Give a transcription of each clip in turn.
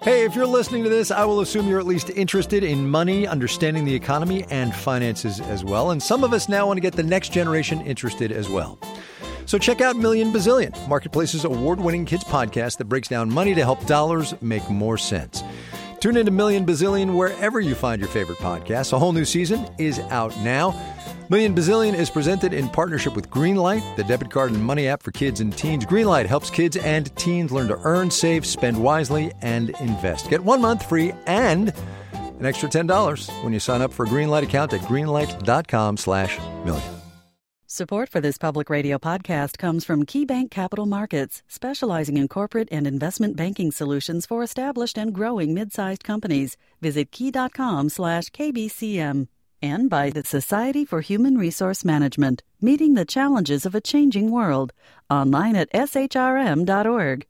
Hey, if you're listening to this, I will assume you're at least interested in money, understanding the economy, and finances as well. And some of us now want to get the next generation interested as well. So check out Million Bazillion, Marketplace's award-winning kids podcast that breaks down money to help dollars make more sense. Tune into Million Bazillion wherever you find your favorite podcasts. A whole new season is out now. Million Bazillion is presented in partnership with Greenlight, the debit card and money app for kids and teens. Greenlight helps kids and teens learn to earn, save, spend wisely, and invest. Get 1 month free and an extra $10 when you sign up for a Greenlight account at greenlight.com/million. Support for this public radio podcast comes from KeyBank Capital Markets, specializing in corporate and investment banking solutions for established and growing mid-sized companies. Visit key.com/KBCM. And by the Society for Human Resource Management, meeting the challenges of a changing world. Online at shrm.org.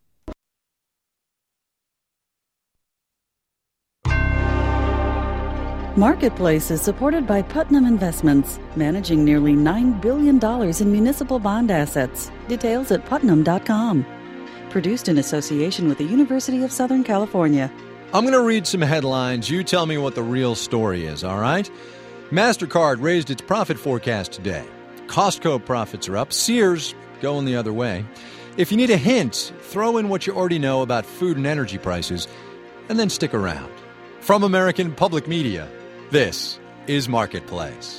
Marketplace is supported by Putnam Investments, managing nearly $9 billion in municipal bond assets. Details at putnam.com. Produced in association with the University of Southern California. I'm going to read some headlines. You tell me what the real story is, all right? MasterCard raised its profit forecast today. Costco profits are up. Sears going the other way. If you need a hint, throw in what you already know about food and energy prices, and then stick around. From American Public Media, this is Marketplace.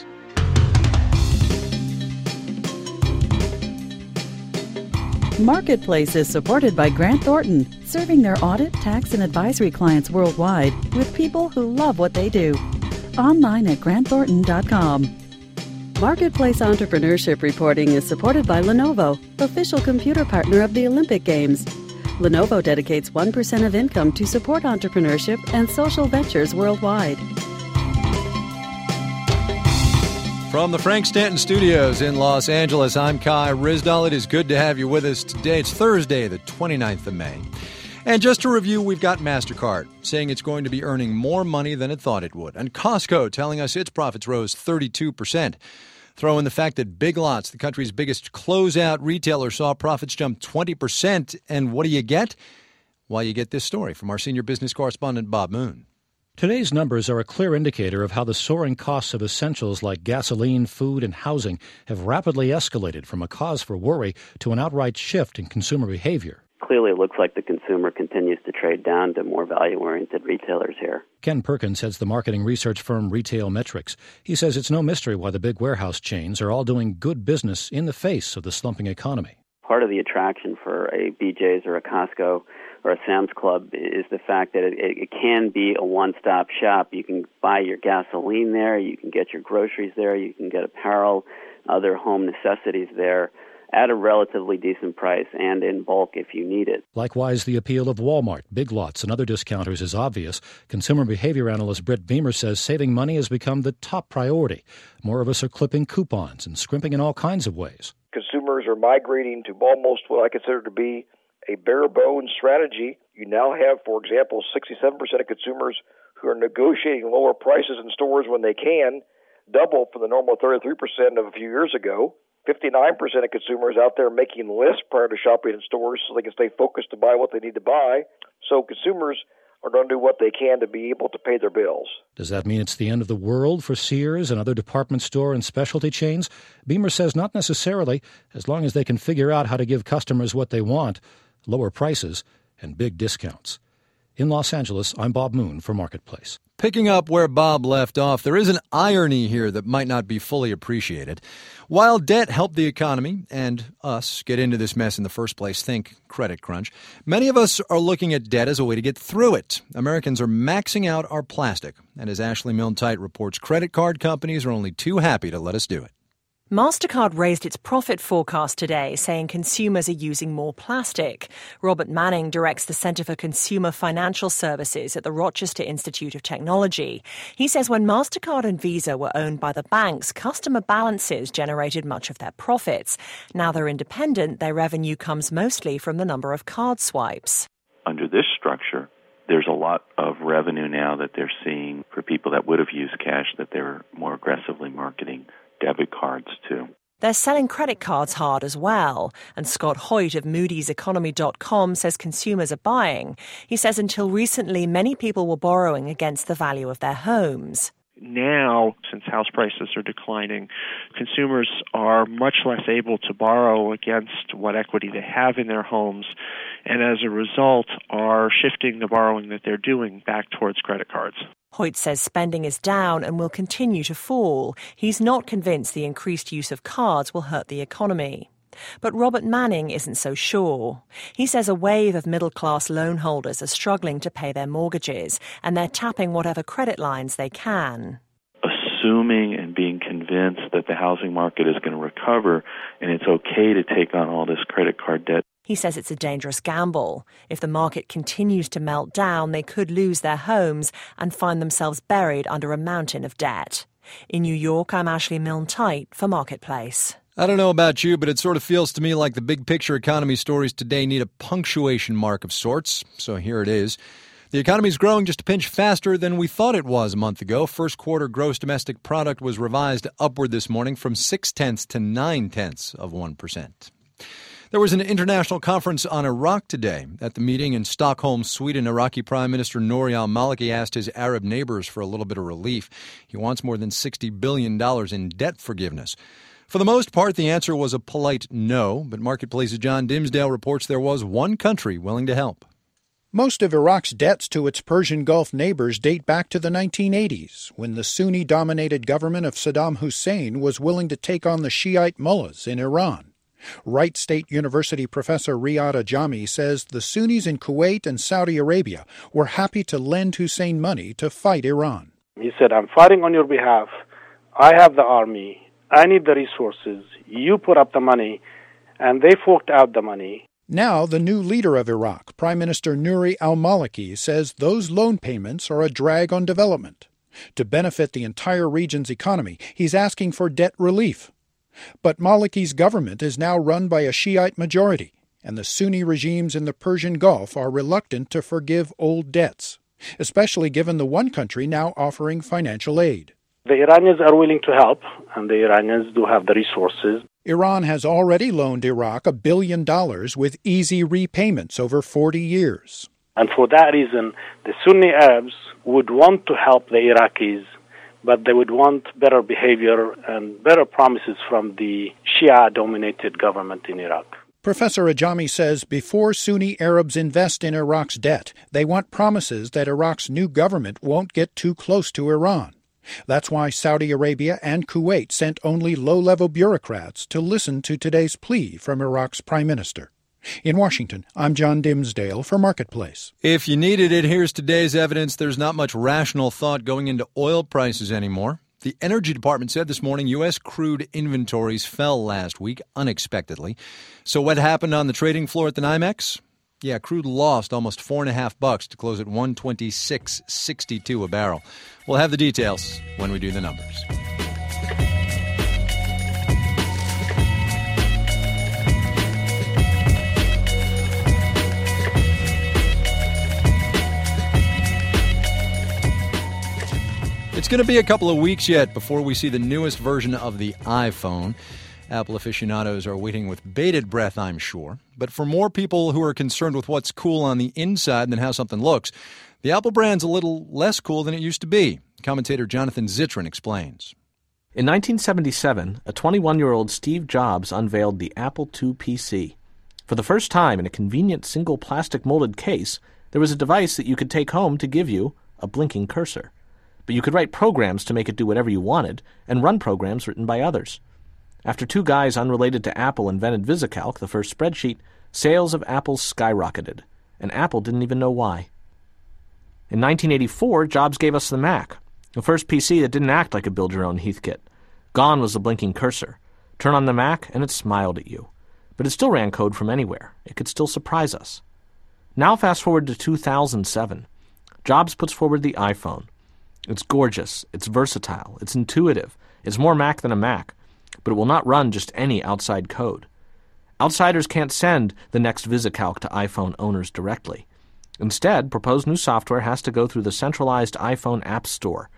Marketplace is supported by Grant Thornton, serving their audit, tax, and advisory clients worldwide with people who love what they do. Online at grantthornton.com. Marketplace Entrepreneurship Reporting is supported by Lenovo, official computer partner of the Olympic Games. Lenovo dedicates 1% of income to support entrepreneurship and social ventures worldwide. From the Frank Stanton Studios in Los Angeles, I'm Kai Ryssdal. It is good to have you with us today. It's Thursday, the 29th of May. And just to review, we've got MasterCard saying it's going to be earning more money than it thought it would. And Costco telling us its profits rose 32%. Throw in the fact that Big Lots, the country's biggest closeout retailer, saw profits jump 20%. And what do you get? Well, you get this story from our senior business correspondent, Bob Moon. Today's numbers are a clear indicator of how the soaring costs of essentials like gasoline, food, and housing have rapidly escalated from a cause for worry to an outright shift in consumer behavior. Clearly, it looks like the consumer continues to trade down to more value-oriented retailers here. Ken Perkins heads the marketing research firm Retail Metrics. He says it's no mystery why the big warehouse chains are all doing good business in the face of the slumping economy. Part of the attraction for a BJ's or a Costco or a Sam's Club is the fact that it can be a one-stop shop. You can buy your gasoline there, you can get your groceries there, you can get apparel, other home necessities there, at a relatively decent price and in bulk if you need it. Likewise, the appeal of Walmart, Big Lots, and other discounters is obvious. Consumer behavior analyst Britt Beamer says saving money has become the top priority. More of us are clipping coupons and scrimping in all kinds of ways. Consumers are migrating to almost what I consider to be a bare-bones strategy. You now have, for example, 67% of consumers who are negotiating lower prices in stores when they can, double from the normal 33% of a few years ago. 59% of consumers out there making lists prior to shopping in stores so they can stay focused to buy what they need to buy. So consumers are going to do what they can to be able to pay their bills. Does that mean it's the end of the world for Sears and other department store and specialty chains? Beamer says not necessarily, as long as they can figure out how to give customers what they want, lower prices and big discounts. In Los Angeles, I'm Bob Moon for Marketplace. Picking up where Bob left off, there is an irony here that might not be fully appreciated. While debt helped the economy and us get into this mess in the first place, think credit crunch, many of us are looking at debt as a way to get through it. Americans are maxing out our plastic. And as Ashley Milne-Tite reports, credit card companies are only too happy to let us do it. MasterCard raised its profit forecast today, saying consumers are using more plastic. Robert Manning directs the Center for Consumer Financial Services at the Rochester Institute of Technology. He says when MasterCard and Visa were owned by the banks, customer balances generated much of their profits. Now they're independent, their revenue comes mostly from the number of card swipes. Under this structure, there's a lot of revenue now that they're seeing for people that would have used cash that they're more aggressively marketing debit cards too. They're selling credit cards hard as well, and Scott Hoyt of moody'seconomy.com says consumers are buying. He says until recently, many people were borrowing against the value of their homes. Now, since house prices are declining, consumers are much less able to borrow against what equity they have in their homes, and as a result are shifting the borrowing that they're doing back towards credit cards. Hoyt says spending is down and will continue to fall. He's not convinced the increased use of cards will hurt the economy. But Robert Manning isn't so sure. He says a wave of middle-class loan holders are struggling to pay their mortgages, and they're tapping whatever credit lines they can. Assuming and being convinced that the housing market is going to recover and it's okay to take on all this credit card debt. He says it's a dangerous gamble. If the market continues to melt down, they could lose their homes and find themselves buried under a mountain of debt. In New York, I'm Ashley Milne-Tyte for Marketplace. I don't know about you, but it sort of feels to me like the big picture economy stories today need a punctuation mark of sorts. So here it is. The economy is growing just a pinch faster than we thought it was a month ago. First quarter gross domestic product was revised upward this morning from 0.6 to 0.9%. There was an international conference on Iraq today. At the meeting in Stockholm, Sweden, Iraqi Prime Minister Nouri al-Maliki asked his Arab neighbors for a little bit of relief. He wants more than $60 billion in debt forgiveness. For the most part, the answer was a polite no, but Marketplace's John Dimsdale reports there was one country willing to help. Most of Iraq's debts to its Persian Gulf neighbors date back to the 1980s, when the Sunni-dominated government of Saddam Hussein was willing to take on the Shiite mullahs in Iran. Wright State University professor Riyad Ajami says the Sunnis in Kuwait and Saudi Arabia were happy to lend Hussein money to fight Iran. He said, I'm fighting on your behalf. I have the army. I need the resources. You put up the money, and they forked out the money. Now, the new leader of Iraq, Prime Minister Nouri al-Maliki, says those loan payments are a drag on development. To benefit the entire region's economy, he's asking for debt relief. But Maliki's government is now run by a Shiite majority, and the Sunni regimes in the Persian Gulf are reluctant to forgive old debts, especially given the one country now offering financial aid. The Iranians are willing to help, and the Iranians do have the resources. Iran has already loaned Iraq $1 billion with easy repayments over 40 years. And for that reason, the Sunni Arabs would want to help the Iraqis, but they would want better behavior and better promises from the Shia-dominated government in Iraq. Professor Ajami says before Sunni Arabs invest in Iraq's debt, they want promises that Iraq's new government won't get too close to Iran. That's why Saudi Arabia and Kuwait sent only low-level bureaucrats to listen to today's plea from Iraq's prime minister. In Washington, I'm John Dimsdale for Marketplace. If you needed it, here's today's evidence. There's not much rational thought going into oil prices anymore. The Energy Department said this morning U.S. crude inventories fell last week unexpectedly. So what happened on the trading floor at the NYMEX? Yeah, crude lost almost $4.50 to close at $126.62 a barrel. We'll have the details when we do the numbers. It's going to be a couple of weeks yet before we see the newest version of the iPhone. Apple aficionados are waiting with bated breath, I'm sure. But for more people who are concerned with what's cool on the inside than how something looks, the Apple brand's a little less cool than it used to be. Commentator Jonathan Zittrain explains. In 1977, a 21-year-old Steve Jobs unveiled the Apple II PC. For the first time in a convenient single plastic molded case, there was a device that you could take home to give you a blinking cursor. But you could write programs to make it do whatever you wanted and run programs written by others. After two guys unrelated to Apple invented VisiCalc, the first spreadsheet, sales of Apple skyrocketed, and Apple didn't even know why. In 1984, Jobs gave us the Mac, the first PC that didn't act like a build-your-own Heathkit. Gone was the blinking cursor. Turn on the Mac, and it smiled at you. But it still ran code from anywhere. It could still surprise us. Now fast forward to 2007. Jobs puts forward the iPhone. It's gorgeous, it's versatile, it's intuitive, it's more Mac than a Mac, but it will not run just any outside code. Outsiders can't send the next VisiCalc to iPhone owners directly. Instead, proposed new software has to go through the centralized iPhone App Store.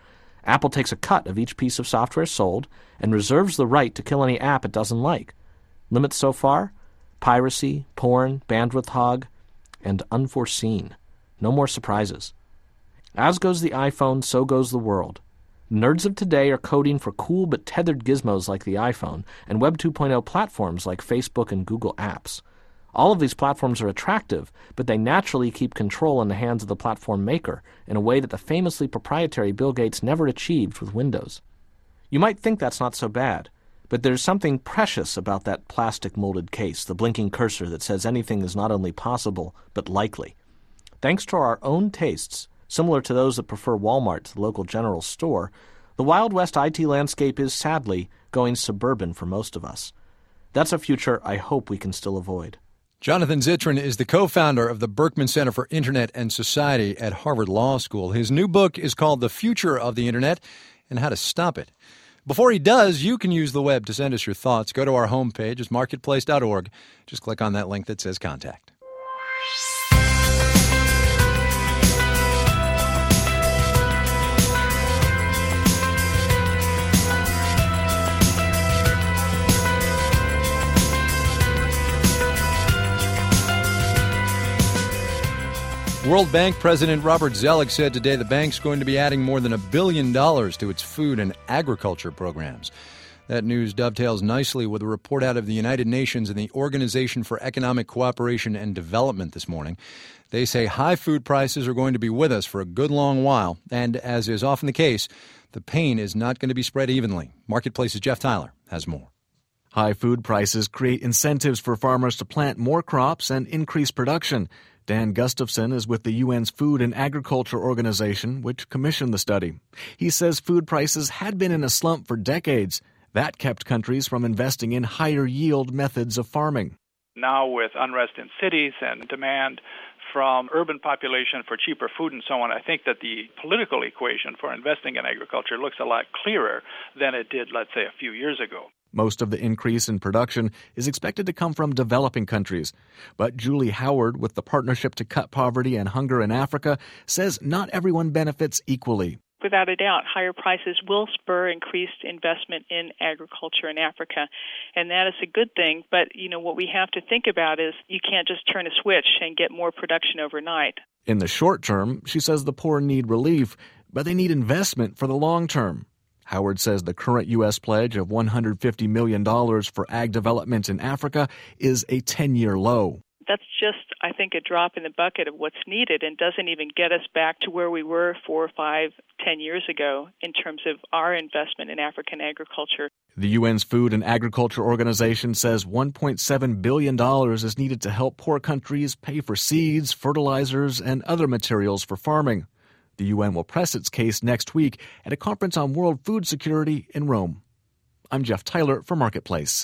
Apple takes a cut of each piece of software sold and reserves the right to kill any app it doesn't like. Limits so far? Piracy, porn, bandwidth hog, and unforeseen. No more surprises. As goes the iPhone, so goes the world. Nerds of today are coding for cool but tethered gizmos like the iPhone and Web 2.0 platforms like Facebook and Google Apps. All of these platforms are attractive, but they naturally keep control in the hands of the platform maker in a way that the famously proprietary Bill Gates never achieved with Windows. You might think that's not so bad, but there's something precious about that plastic molded case, the blinking cursor that says anything is not only possible, but likely. Thanks to our own tastes, similar to those that prefer Walmart to the local general store, the Wild West IT landscape is sadly going suburban for most of us. That's a future I hope we can still avoid. Jonathan Zittrain is the co-founder of the Berkman Center for Internet and Society at Harvard Law School. His new book is called The Future of the Internet and How to Stop It. Before he does, you can use the web to send us your thoughts. Go to our homepage, it's marketplace.org. Just click on that link that says Contact. World Bank President Robert Zoellick said today the bank's going to be adding more than $1 billion to its food and agriculture programs. That news dovetails nicely with a report out of the United Nations and the Organization for Economic Cooperation and Development this morning. They say high food prices are going to be with us for a good long while, and as is often the case, the pain is not going to be spread evenly. Marketplace's Jeff Tyler has more. High food prices create incentives for farmers to plant more crops and increase production. Dan Gustafson is with the UN's Food and Agriculture Organization, which commissioned the study. He says food prices had been in a slump for decades. That kept countries from investing in higher yield methods of farming. Now with unrest in cities and demand from urban population for cheaper food and so on, I think that the political equation for investing in agriculture looks a lot clearer than it did, let's say, a few years ago. Most of the increase in production is expected to come from developing countries. But Julie Howard, with the Partnership to Cut Poverty and Hunger in Africa, says not everyone benefits equally. Without a doubt, higher prices will spur increased investment in agriculture in Africa, and that is a good thing. But, what we have to think about is you can't just turn a switch and get more production overnight. In the short term, she says the poor need relief, but they need investment for the long term. Howard says the current U.S. pledge of $150 million for ag development in Africa is a 10-year low. That's just, I think, a drop in the bucket of what's needed and doesn't even get us back to where we were 4, 5, 10 years ago in terms of our investment in African agriculture. The UN's Food and Agriculture Organization says $1.7 billion is needed to help poor countries pay for seeds, fertilizers, and other materials for farming. The UN will press its case next week at a conference on world food security in Rome. I'm Jeff Tyler for Marketplace.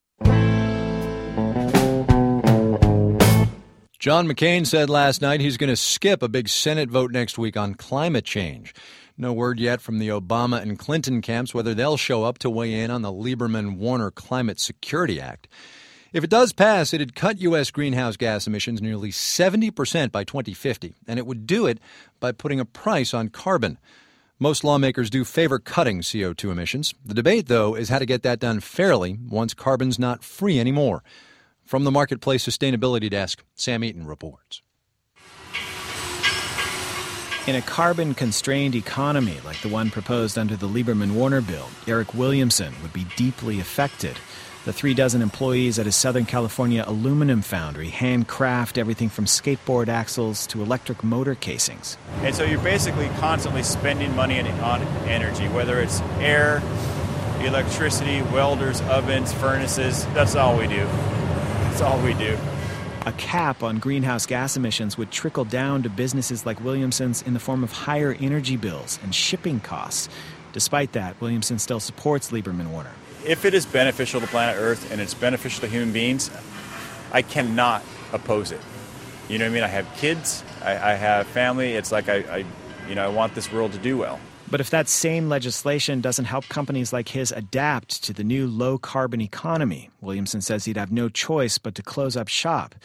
John McCain said last night he's going to skip a big Senate vote next week on climate change. No word yet from the Obama and Clinton camps whether they'll show up to weigh in on the Lieberman-Warner Climate Security Act. If it does pass, it'd cut U.S. greenhouse gas emissions nearly 70% by 2050, and it would do it by putting a price on carbon. Most lawmakers do favor cutting CO2 emissions. The debate, though, is how to get that done fairly once carbon's not free anymore. From the Marketplace Sustainability Desk, Sam Eaton reports. In a carbon-constrained economy like the one proposed under the Lieberman-Warner bill, Eric Williamson would be deeply affected. The 36 employees at his Southern California aluminum foundry handcraft everything from skateboard axles to electric motor casings. And so you're basically constantly spending money on energy, whether it's air, electricity, welders, ovens, furnaces. That's all we do. That's all we do. A cap on greenhouse gas emissions would trickle down to businesses like Williamson's in the form of higher energy bills and shipping costs. Despite that, Williamson still supports Lieberman-Warner. If it is beneficial to planet Earth and it's beneficial to human beings, I cannot oppose it. You know what I mean? I have kids, I have family. It's like I want this world to do well. But if that same legislation doesn't help companies like his adapt to the new low-carbon economy, Williamson says he'd have no choice but to close up shop.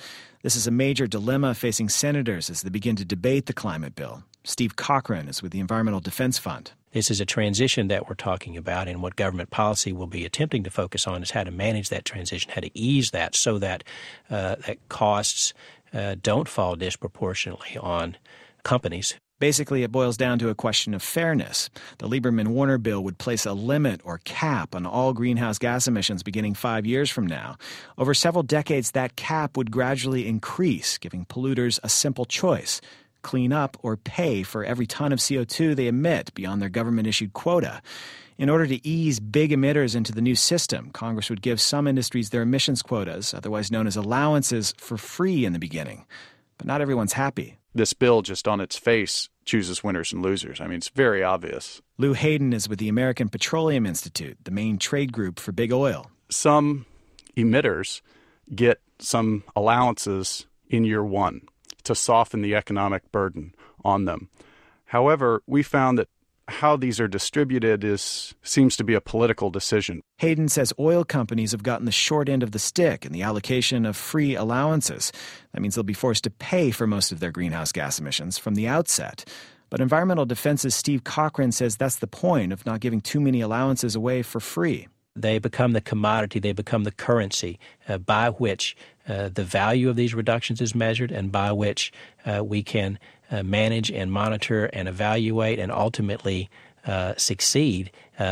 This is a major dilemma facing senators as they begin to debate the climate bill. Steve Cochran is with the Environmental Defense Fund. This is a transition that we're talking about, and what government policy will be attempting to focus on is how to manage that transition, how to ease that so that that costs don't fall disproportionately on companies. Basically, it boils down to a question of fairness. The Lieberman-Warner bill would place a limit or cap on all greenhouse gas emissions beginning 5 years from now. Over several decades, that cap would gradually increase, giving polluters a simple choice: clean up or pay for every ton of CO2 they emit beyond their government-issued quota. In order to ease big emitters into the new system, Congress would give some industries their emissions quotas, otherwise known as allowances, for free in the beginning. But not everyone's happy. This bill, just on its face, chooses winners and losers. I mean, it's very obvious. Lou Hayden is with the American Petroleum Institute, the main trade group for big oil. Some emitters get some allowances in year one to soften the economic burden on them. However, we found that how these are distributed seems to be a political decision. Hayden says oil companies have gotten the short end of the stick in the allocation of free allowances. That means they'll be forced to pay for most of their greenhouse gas emissions from the outset. But Environmental Defense's Steve Cochran says that's the point of not giving too many allowances away for free. They become the commodity, they become the currency by which the value of these reductions is measured and by which we can manage and monitor and evaluate and ultimately succeed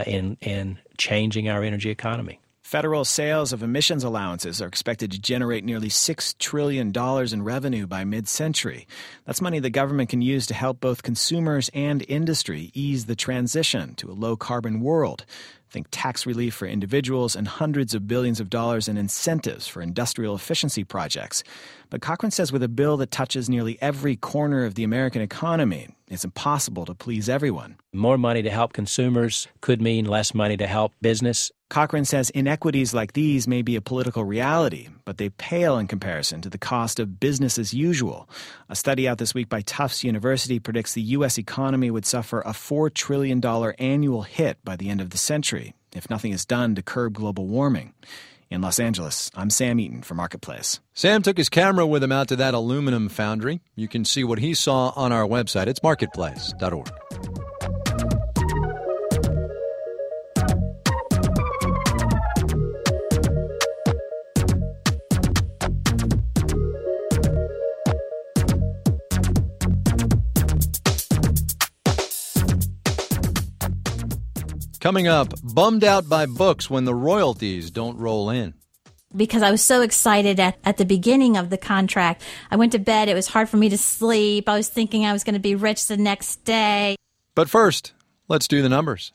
in changing our energy economy. Federal sales of emissions allowances are expected to generate nearly $6 trillion in revenue by mid-century. That's money the government can use to help both consumers and industry ease the transition to a low-carbon world. Think tax relief for individuals and hundreds of billions of dollars in incentives for industrial efficiency projects. But Cochran says with a bill that touches nearly every corner of the American economy, it's impossible to please everyone. More money to help consumers could mean less money to help business. Cochran says inequities like these may be a political reality, but they pale in comparison to the cost of business as usual. A study out this week by Tufts University predicts the U.S. economy would suffer a $4 trillion annual hit by the end of the century if nothing is done to curb global warming. In Los Angeles, I'm Sam Eaton for Marketplace. Sam took his camera with him out to that aluminum foundry. You can see what he saw on our website. It's marketplace.org. Coming up, bummed out by books when the royalties don't roll in. Because I was so excited at the beginning of the contract. I went to bed. It was hard for me to sleep. I was thinking I was going to be rich the next day. But first, let's do the numbers.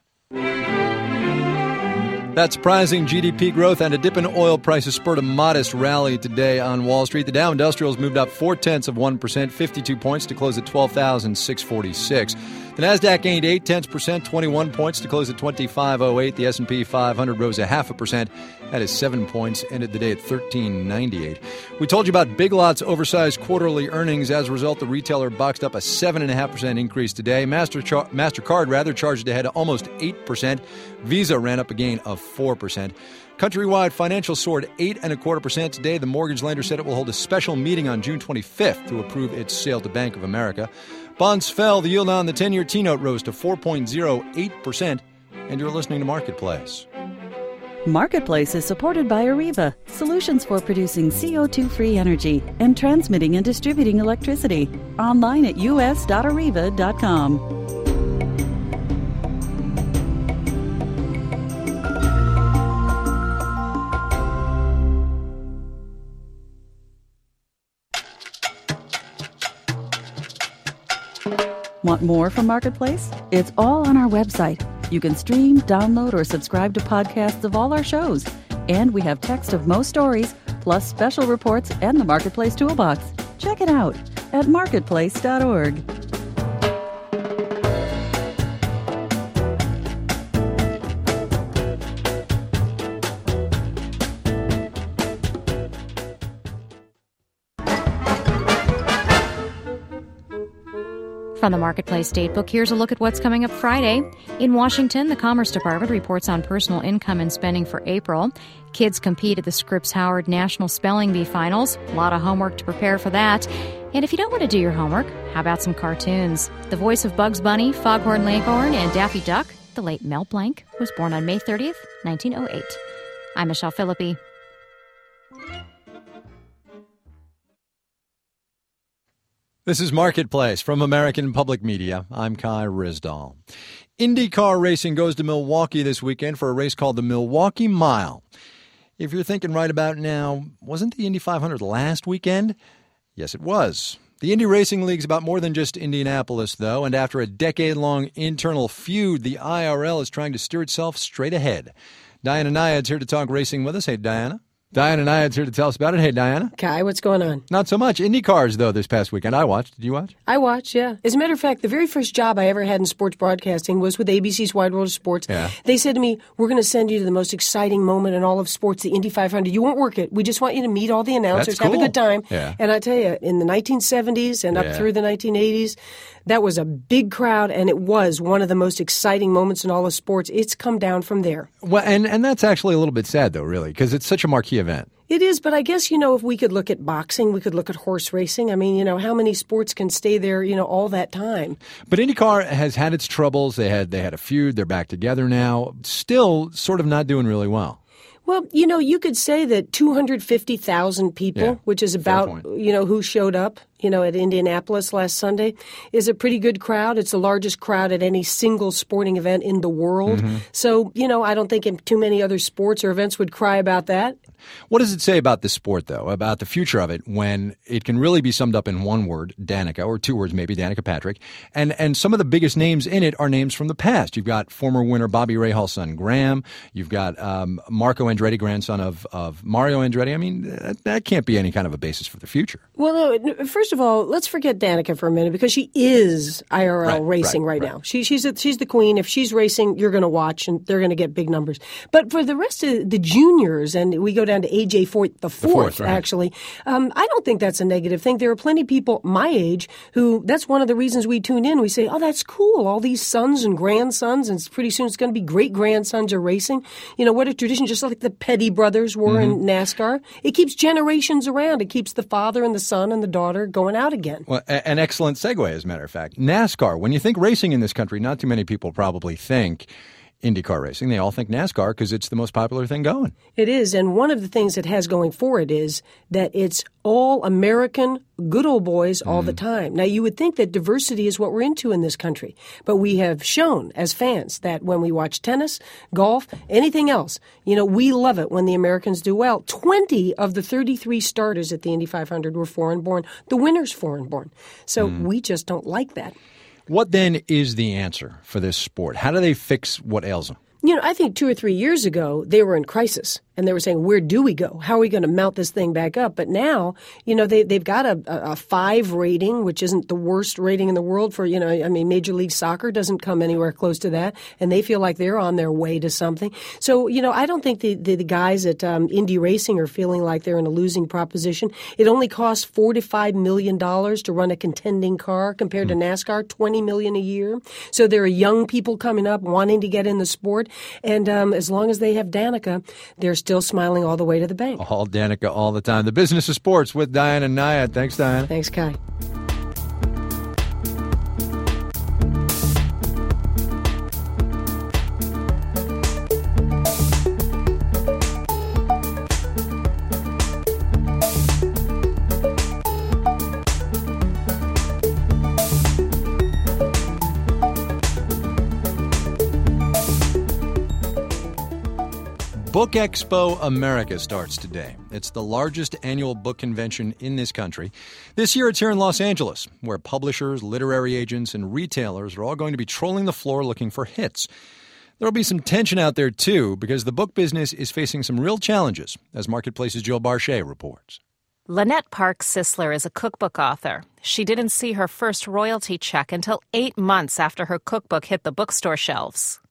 That surprising GDP growth and a dip in oil prices spurred a modest rally today on Wall Street. The Dow Industrials moved up 0.4%, 52 points to close at 12,646. The Nasdaq gained 0.8%, 21 points to close at 2508. The S&P 500 rose 0.5%. That is 7 points, ended the day at 1398. We told you about Big Lots' oversized quarterly earnings. As a result, the retailer boxed up a 7.5% increase today. MasterCard charged ahead almost 8%. Visa ran up a gain of 4%. Countrywide Financial soared 8.25% today. The mortgage lender said it will hold a special meeting on June 25th to approve its sale to Bank of America. Bonds fell. The yield on the 10-year T-note rose to 4.08%. And you're listening to Marketplace. Marketplace is supported by Areva, solutions for producing CO2-free energy and transmitting and distributing electricity. Online at us.areva.com. Want more from Marketplace? It's all on our website. You can stream, download, or subscribe to podcasts of all our shows. And we have text of most stories, plus special reports and the Marketplace Toolbox. Check it out at marketplace.org. From the Marketplace Datebook, here's a look at what's coming up Friday. In Washington, the Commerce Department reports on personal income and spending for April. Kids compete at the Scripps Howard National Spelling Bee Finals. A lot of homework to prepare for that. And if you don't want to do your homework, how about some cartoons? The voice of Bugs Bunny, Foghorn Leghorn, and Daffy Duck, the late Mel Blanc, was born on May 30th, 1908. I'm Michelle Philippi. This is Marketplace from American Public Media. I'm Kai Ryssdal. IndyCar racing goes to Milwaukee this weekend for a race called the Milwaukee Mile. If you're thinking right about now, wasn't the Indy 500 last weekend? Yes, it was. The Indy Racing League's about more than just Indianapolis, though, and after a decade-long internal feud, the IRL is trying to steer itself straight ahead. Diana Nyad's here to talk racing with us. Hey, Diana. Diana Nyad's here to tell us about it. Hey, Diana. Kai, what's going on? Not so much. Indy cars, though, this past weekend. I watched. Did you watch? I watched, yeah. As a matter of fact, the very first job I ever had in sports broadcasting was with ABC's Wide World of Sports. Yeah. They said to me, we're going to send you to the most exciting moment in all of sports, the Indy 500. You won't work it. We just want you to meet all the announcers, That's cool. have a good time. Yeah. And I tell you, in the 1970s and up through the 1980s, that was a big crowd, and it was one of the most exciting moments in all of sports. It's come down from there. Well, and that's actually a little bit sad, though, really, because it's such a marquee event. It is, but I guess, if we could look at boxing, we could look at horse racing. I mean, how many sports can stay there, all that time? But IndyCar has had its troubles. They had a feud. They're back together now. Still sort of not doing really well. Well, you could say that 250,000 people, which is about, who showed up, at Indianapolis last Sunday, is a pretty good crowd. It's the largest crowd at any single sporting event in the world. Mm-hmm. So, I don't think too many other sports or events would cry about that. What does it say about this sport, though, about the future of it, when it can really be summed up in one word, Danica, or two words maybe, Danica Patrick, and some of the biggest names in it are names from the past. You've got former winner Bobby Rahal's son Graham. You've got Marco Andretti, grandson of Mario Andretti. I mean, that can't be any kind of a basis for the future. Well, no, first of all, let's forget Danica for a minute, because she is IRL racing right now. She's the queen. If she's racing, you're going to watch, and they're going to get big numbers. But for the rest of the juniors, and we go down to AJ Foyt the fourth, actually, I don't think that's a negative thing. There are plenty of people my age who, that's one of the reasons we tune in. We say, oh, that's cool. All these sons and grandsons, and pretty soon it's going to be great-grandsons are racing. What a tradition, just like the Petty brothers were in NASCAR. It keeps generations around. It keeps the father and the son and the daughter going out again. Well, an excellent segue, as a matter of fact. NASCAR, when you think racing in this country, not too many people probably think IndyCar racing. They all think NASCAR because it's the most popular thing going. It is, and one of the things it has going for it is that it's all American, good old boys all the time. Now, you would think that diversity is what we're into in this country, but we have shown as fans that when we watch tennis, golf, anything else, we love it when the Americans do well. 20 of the 33 starters at the Indy 500 were foreign-born. The winner's foreign-born. So we just don't like that. What then is the answer for this sport? How do they fix what ails them? I think 2 or 3 years ago, they were in crisis. And they were saying, where do we go? How are we going to mount this thing back up? But now, they've got a 5 rating, which isn't the worst rating in the world for, Major League Soccer doesn't come anywhere close to that. And they feel like they're on their way to something. So, I don't think the guys at Indy Racing are feeling like they're in a losing proposition. It only costs $4 to $5 million to run a contending car compared to NASCAR, $20 million a year. So there are young people coming up wanting to get in the sport. And as long as they have Danica, they're still smiling all the way to the bank. All Danica all the time. The Business of Sports with Diana Nyad. Thanks, Diana. Thanks, Kai. Book Expo America starts today. It's the largest annual book convention in this country. This year it's here in Los Angeles, where publishers, literary agents, and retailers are all going to be trolling the floor looking for hits. There'll be some tension out there, too, because the book business is facing some real challenges, as Marketplace's Jill Barchet reports. Lynette Park Sisler is a cookbook author. She didn't see her first royalty check until 8 months after her cookbook hit the bookstore shelves.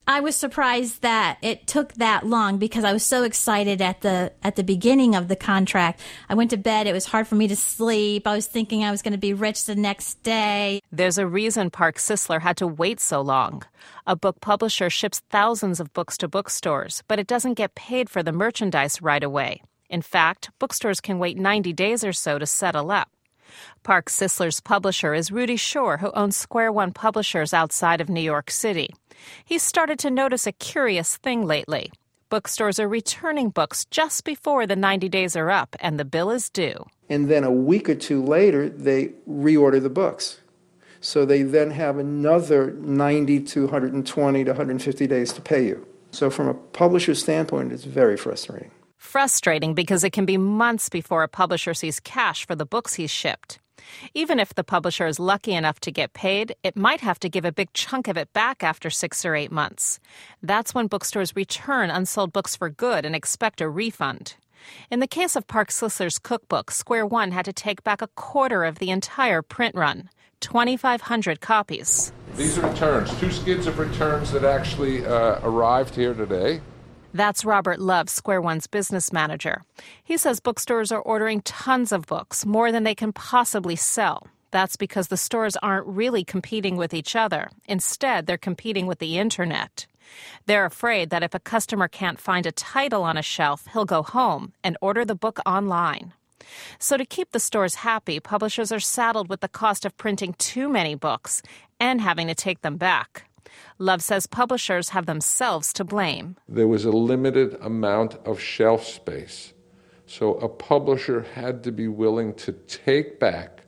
I was surprised that it took that long because I was so excited at the beginning of the contract. I went to bed. It was hard for me to sleep. I was thinking I was going to be rich the next day. There's a reason Park Sisler had to wait so long. A book publisher ships thousands of books to bookstores, but it doesn't get paid for the merchandise right away. In fact, bookstores can wait 90 days or so to settle up. Park Sisler's publisher is Rudy Shore, who owns Square One Publishers outside of New York City. He's started to notice a curious thing lately. Bookstores are returning books just before the 90 days are up and the bill is due. And then a week or two later, they reorder the books. So they then have another 90 to 120 to 150 days to pay you. So from a publisher's standpoint, it's very frustrating. Frustrating because it can be months before a publisher sees cash for the books he's shipped. Even if the publisher is lucky enough to get paid, it might have to give a big chunk of it back after 6 or 8 months. That's when bookstores return unsold books for good and expect a refund. In the case of Park Sisler's cookbook, Square One had to take back a quarter of the entire print run, 2,500 copies. These are returns, 2 skids of returns that actually arrived here today. That's Robert Love, Square One's business manager. He says bookstores are ordering tons of books, more than they can possibly sell. That's because the stores aren't really competing with each other. Instead, they're competing with the internet. They're afraid that if a customer can't find a title on a shelf, he'll go home and order the book online. So to keep the stores happy, publishers are saddled with the cost of printing too many books and having to take them back. Love says publishers have themselves to blame. There was a limited amount of shelf space. So a publisher had to be willing to take back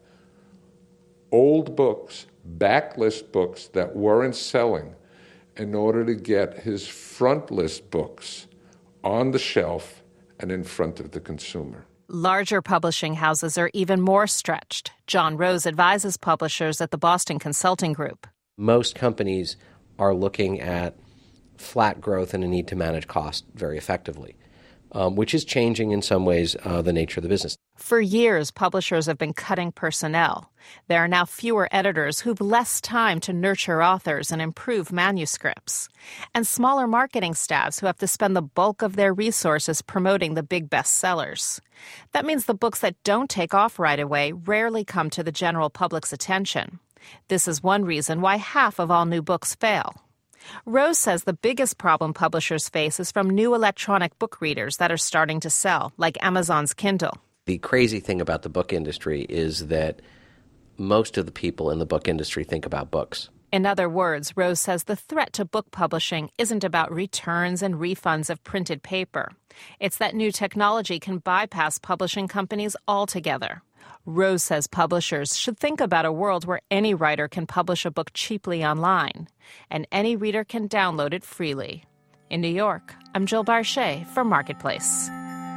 old books, backlist books that weren't selling in order to get his front list books on the shelf and in front of the consumer. Larger publishing houses are even more stretched. John Rose advises publishers at the Boston Consulting Group. Most companies are looking at flat growth and a need to manage cost very effectively, which is changing in some ways the nature of the business. For years, publishers have been cutting personnel. There are now fewer editors who've less time to nurture authors and improve manuscripts, and smaller marketing staffs who have to spend the bulk of their resources promoting the big bestsellers. That means the books that don't take off right away rarely come to the general public's attention. This is one reason why half of all new books fail. Rose says the biggest problem publishers face is from new electronic book readers that are starting to sell, like Amazon's Kindle. The crazy thing about the book industry is that most of the people in the book industry think about books. In other words, Rose says the threat to book publishing isn't about returns and refunds of printed paper. It's that new technology can bypass publishing companies altogether. Rose says publishers should think about a world where any writer can publish a book cheaply online, and any reader can download it freely. In New York, I'm Jill Barchet for Marketplace.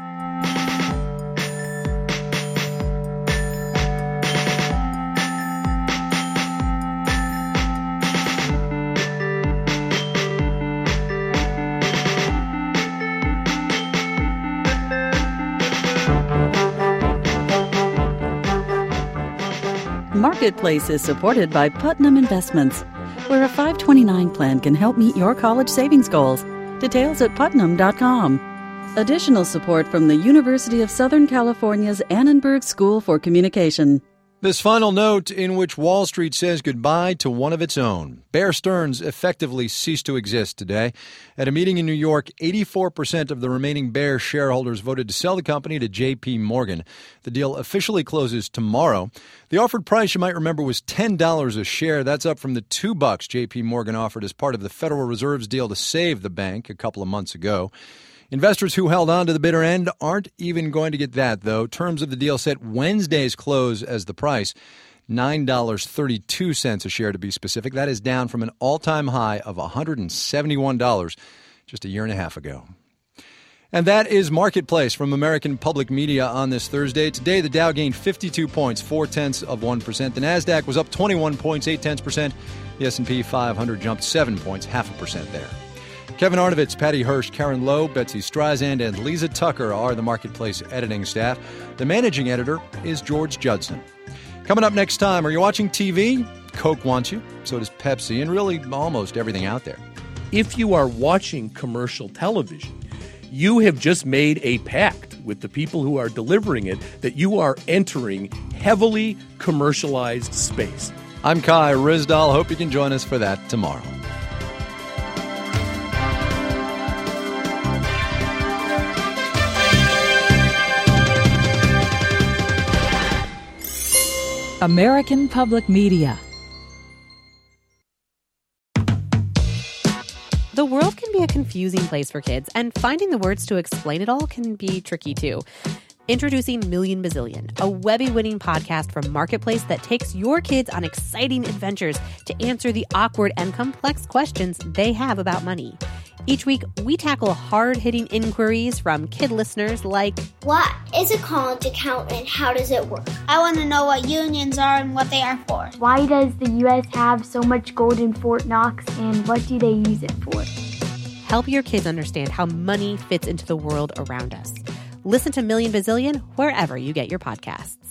Marketplace is supported by Putnam Investments, where a 529 plan can help meet your college savings goals. Details at putnam.com. Additional support from the University of Southern California's Annenberg School for Communication. This final note in which Wall Street says goodbye to one of its own. Bear Stearns effectively ceased to exist today. At a meeting in New York, 84% of the remaining Bear shareholders voted to sell the company to J.P. Morgan. The deal officially closes tomorrow. The offered price, you might remember, was $10 a share. That's up from the $2 J.P. Morgan offered as part of the Federal Reserve's deal to save the bank a couple of months ago. Investors who held on to the bitter end aren't even going to get that, though. Terms of the deal set Wednesday's close as the price, $9.32 a share to be specific. That is down from an all-time high of $171 just a year and a half ago. And that is Marketplace from American Public Media on this Thursday. Today, the Dow gained 52 points, 0.4%. The Nasdaq was up 21 points, 0.8%. The S&P 500 jumped 7 points, 0.5% there. Kevin Arnovitz, Patty Hirsch, Karen Lowe, Betsy Streisand, and Lisa Tucker are the Marketplace editing staff. The managing editor is George Judson. Coming up next time, are you watching TV? Coke wants you. So does Pepsi, and really almost everything out there. if you are watching commercial television, you have just made a pact with the people who are delivering it that you are entering heavily commercialized space. I'm Kai Ryssdal. Hope you can join us for that tomorrow. American Public Media. The world can be a confusing place for kids, and finding the words to explain it all can be tricky too. Introducing Million Bazillion, a Webby-winning podcast from Marketplace that takes your kids on exciting adventures to answer the awkward and complex questions they have about money. Each week, we tackle hard-hitting inquiries from kid listeners like, what is a college account and how does it work? I want to know what unions are and what they are for. Why does the U.S. have so much gold in Fort Knox and what do they use it for? Help your kids understand how money fits into the world around us. Listen to Million Bazillion wherever you get your podcasts.